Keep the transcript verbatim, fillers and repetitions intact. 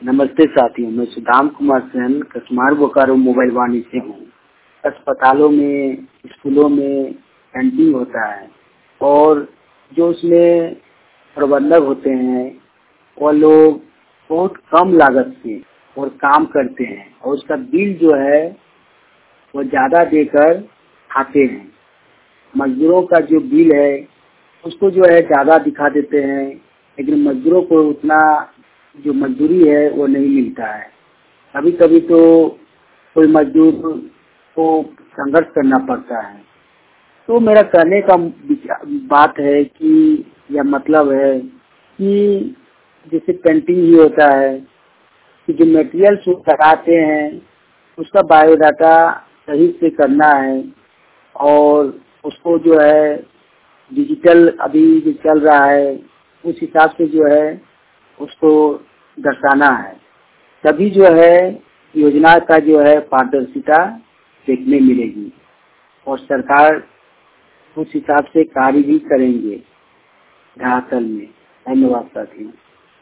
नमस्ते साथियों, मैं सुदाम कुमार सेन कसमार बोकारो मोबाइल वाणी से हूँ। अस्पतालों में, स्कूलों में कैंटीन होता है और जो उसमें प्रबंधक होते हैं वो लोग बहुत कम लागत से और काम करते हैं और उसका बिल जो है वो ज़्यादा देकर खाते हैं। मजदूरों का जो बिल है उसको जो है ज़्यादा दिखा देते हैं, लेकिन मजदूरों को उतना जो मजदूरी है वो नहीं मिलता है। कभी कभी तो कोई मजदूर को संघर्ष करना पड़ता है। तो मेरा कहने का बात है कि यह मतलब है कि जैसे पेंटिंग ही होता है कि जो मटेरियल लगाते हैं उसका बायोडाटा सही से करना है और उसको जो है डिजिटल अभी जो चल रहा है उस हिसाब से जो है उसको दर्शाना है, तभी जो है योजना का जो है पारदर्शिता देखने मिलेगी और सरकार उस हिसाब से कार्य भी करेंगे धरातल में। धन्यवाद साथियों।